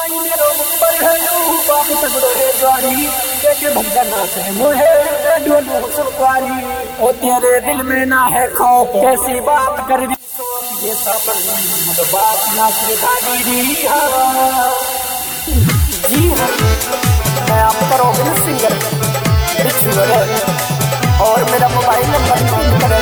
ओ तेरे दिल में ना है खौफ, कैसी बात कर दी ये सपन बात ना सिखा दी। जी हाँ, मैं आपका रॉबिन सिंगर और मेरा मोबाइल नंबर नोट करें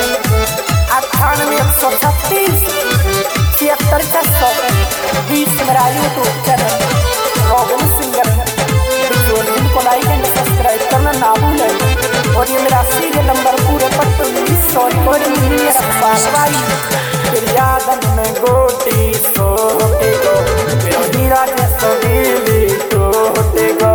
98 136 76 420। मेरा यूट्यूब चैनल रॉबिन सिंगर को लाइक एंड सब्सक्राइब करना ना भूलें। और ये मेरा सीरियल नंबर पूरे पट्टू 100 रिकॉर्डिंग मेरा पासवाई तेरी यादन में गोटी सोते गो मेरा हीरा जैसा दिली टूटे गो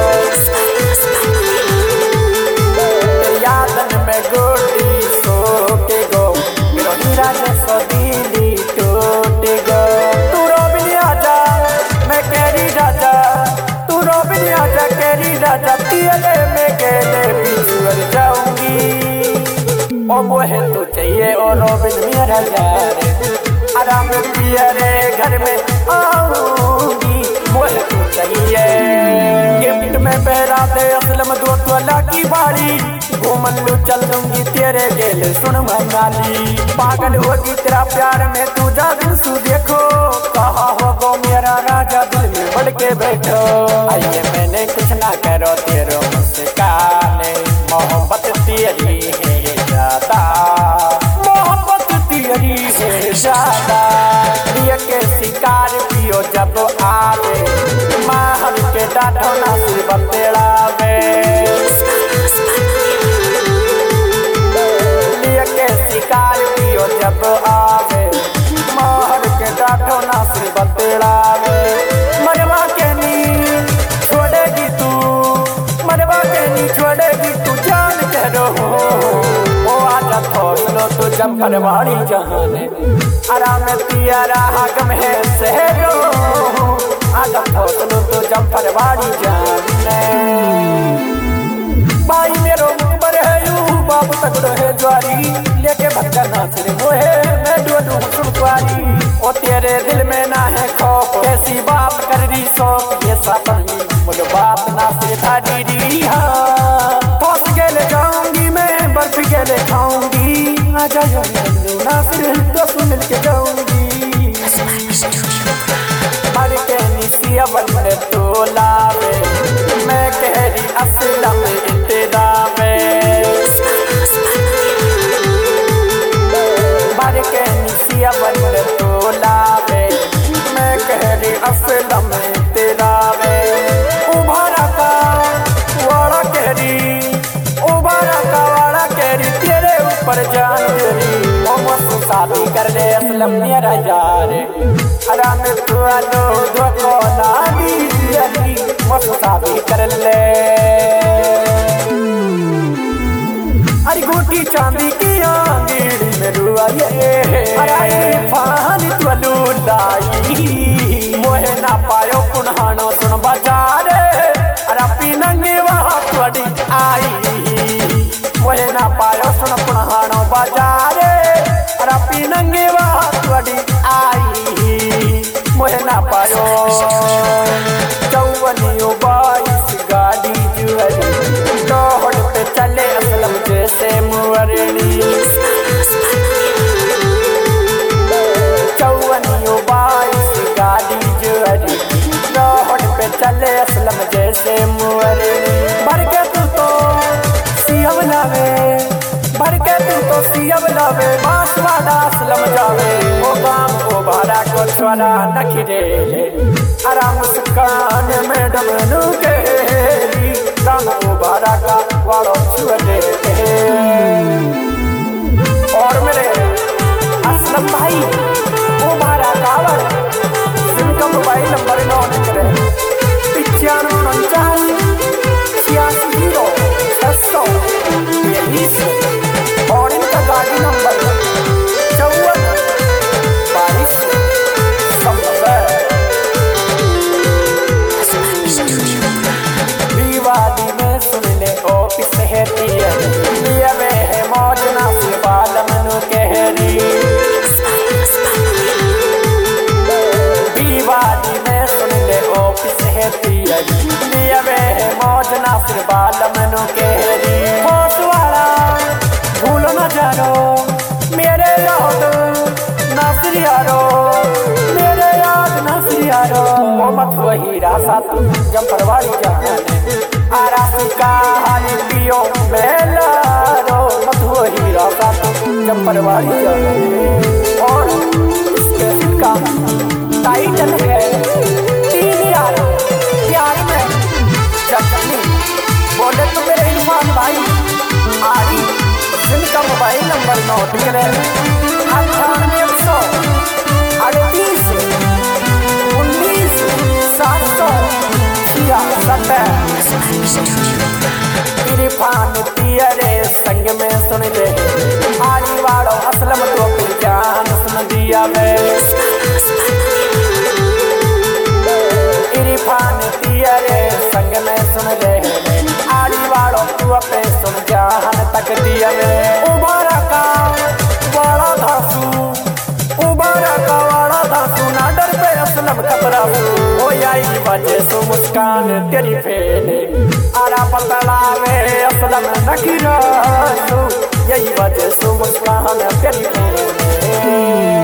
तेरी यादन में गोटी सोते गो मेरा हीरा जैसा दिली टूटे गो। तू रॉबिन आजा मैं कैरी राजा, तू रॉबिन आजा कैरी राजा, तेरे में केले पिछुड़ जाऊंगी। ओ मोहे तो चाहिए और रॉबिन मेरा यार, आराम पियरे घर में आऊंगी। मोहे तो चाहिए गिफ्ट में पहरा दे असलम 2 तोला की बाड़ी, घूमन लू चल दूंगी तेरे गेले सुन मनाली। पागल होगी तेरा प्यार में तू जागन सू देखो, कहा होगो मेरा राजा दिल में बढ़ के बैठो। आइए मैंने कुछ ना करो तेरो मुस्काने, मोहब्बत तेरी है ज्यादा, मोहब्बत तेरी है ज्यादा। प्रिय के शिकार पियो जब आवे, महल के डाठो ना सिर बतेड़ावे। प्रिय के शिकार पियो जब आवे, महल के डाठो ना सिर बतेड़ावे। मरवा के नी छोड़ेगी तू, मरवा के नी छोड़ेगी तू जान कह रहो। ओ आजा थोसलो तू जब फरवाड़ी जहाने, आराम पियरा गम है सहरो। आजा थोसलो तू जब फरवाड़ी जाने, भाई मेरो मुकबर है यू बाबू तगड़ो है ज्वारी, लेके भटका ना सिर मोहे मैं डोलू सुनवारी। ओ तेरे दिल में ना है खौफ, कैसी बात कर दी शौक ये सपन मुझे बात ना सिर था दी। हाँ फंस के ले जाऊंगी मैं, बर्फ के ले खाऊंगी, आजा ना फिर दोस्त मिल के जाऊंगी। मर के निसिया बन तो लावे, मैं कह रही असलम तेरा में। मर के निसिया बन तो लावे, मैं कह रही असलम तेरा में। उभारा का वाड़ा कह रही, उभारा का वाड़ा कह रही तेरे ऊपर जान तेरी। शादी कर ले असलम मेरा यार, आराम तू आलो दो कोना दी अली, मस्त शादी कर ले। अरे गोटी चांदी की आंगीड़ी में रुआए, अरे फानी तू लूलाई। मोहे ना पायो कुन्हानो सुन बाजारे, अरे पीनंगे वहाँ तुड़ी आई। मोहे ना पायो सुन कुन्हानो बाजारे, अरे पीनंगे वहाँ तुड़ी आई। मोहे ना पायो 54 गाड़ी जुअरी, दौड़ पे चले असलम जैसे मुअरनी। 54 गाड़ी जुअरी, दौड़ पे चले असलम जैसे मुअरनी। भर के तू तो सियब लावे, भर के तू तो सियब लावे, बांसवाड़ा असलम जावे। ओ गाम ओ भाड़ा को छोरा नखरे ले, आराम मुस्कान में डमनू केरी, गाम ओ भाड़ा का वाड़ो छुअले। और मेरे असलम भाई ओ भाड़ा कावर, जिनका मोबाइल नंबर नोट करें 95 86 0 600 और इनका गाड़ी नंबर 54 22 विवादी में सुन ले ऑफिस है लिया में है मौज ना बाल मनु कहरी। सिर बाल मनो केरी होश वाला भूल न जानो मेरे याद नासिर यारो मेरे याद नासिर यारो मोहम्मद वही रासा तू जंपरवाड़ी जाने आरासी का हाली पियो बेलारो मत वही रासा तू जंपरवाड़ी जाने और इसके का टाइटल है तीन यार प्यार में जखनी बोले तो मेरे इरफान भाई आरी जिनका मोबाइल नंबर नोट करें 9819 इरफान तियरे संग में सुन ले आरी वालों असलम तो पहचान सुन दिया मैं इरफान तियरे संग में सुन ले आरी वालों तू अपने सुन जान तक दिया मैं उबारा का वाला धासू उबारा का वाला धासू ना डर पे असलम कतरा हो आई वजह सो मुस्कान तेरी फेले आरा पतलावे असलम नखीरा यही वजह सो मुस्कान तेरी फेले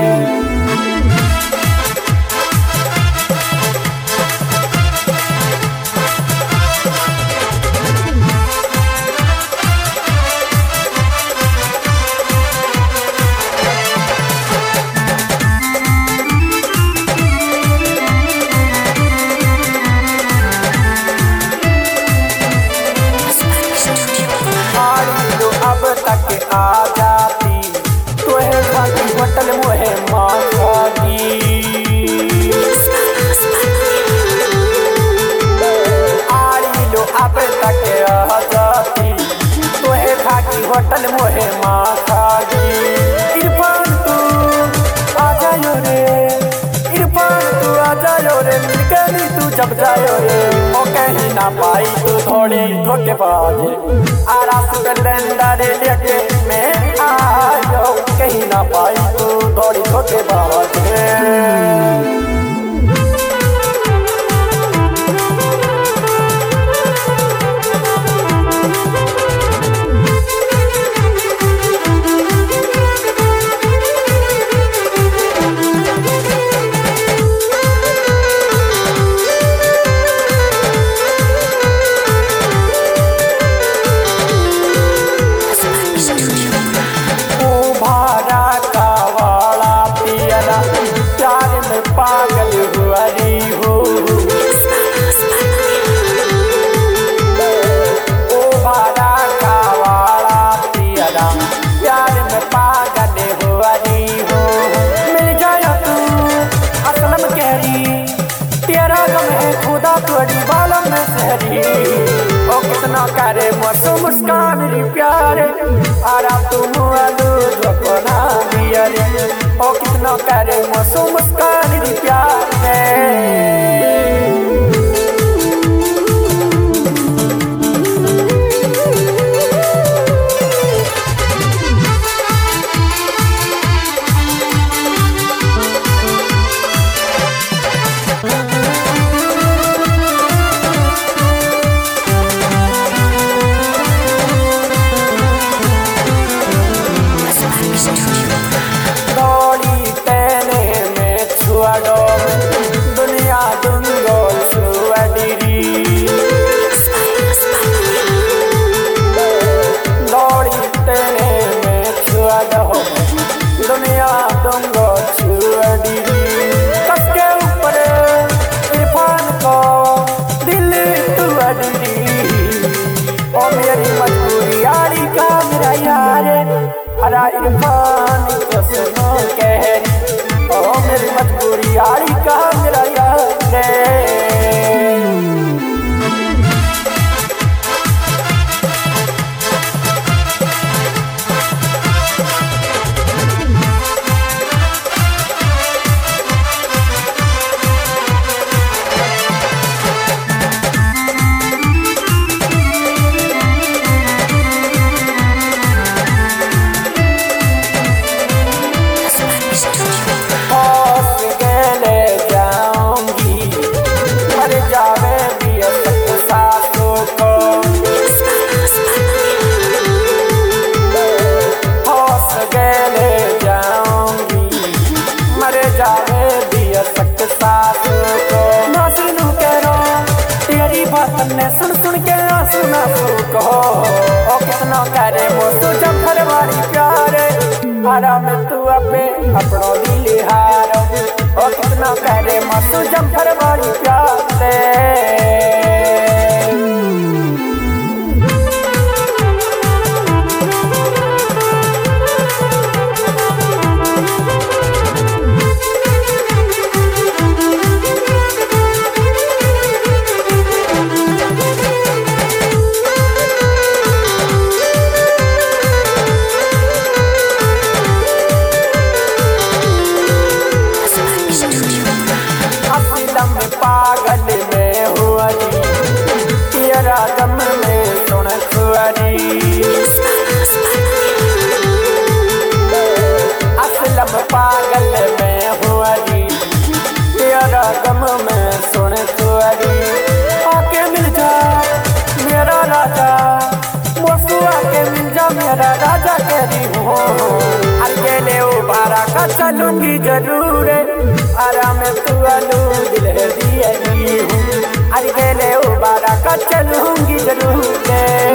अब तक आ जाती तुहे खाती होटल मुहे मांगी आड़ी लो अब तक आ जाती तुहे खाती होटल मुहे मांगी इरफान तू आ जायो रे इरफान तू आ जायो रे मिलके नहीं तू जब जायो रे ओ कहीं ना पाई तू थोड़ी धोखेबाज आरास कैलेंडर लेके मैं आयो कहीं ना पाई तू थोड़ी धोखेबाज प्यार में पागल हुआ री हो ओ बारा का वाला पियरा प्यार में पागल हुआ री हो मिल जाए तू असलम कहरी तेरा गम है खुदा थोड़ी बालम में सहरी ओ कितना करे मसो मुस्कान री प्यारे आरा तुम आलू धोना दिया रे ओ कितना करे मसो मुस्कान री प्यारे दुनिया दुंगोल सुअडीरी दौड़ी तेरे में छुआडो दुनिया दुंगोल सुअडीरी कसके ऊपर इरफान को दिल तू अडीरी ओ मेरी मजबूरी आड़ी का मेरा यार हरा इरफान को सुनो कहरी ओ मेरी मजबूरी आड़ी का मेरा यार तन्ने सुन सुन के आंसू ना कहो ओ कितना करे मोसो जब फरवारी प्यारे आराम तू अपे अपनो दिल हार ओ कितना करे मोसो जब फरवारी प्यारे पागल में हुआ तेरा गम में सुन खुआरी असलम पागल में हुआ तेरा गम में सुन खुआरी आके मिल जा मेरा राजा मोसू आके मिल जा मेरा राजा कह हूँ अकेले उबारा का चलूंगी जरूर आराम तू अलू दिल दिया हूँ अकेले उबारा का चलूंगी जरूर।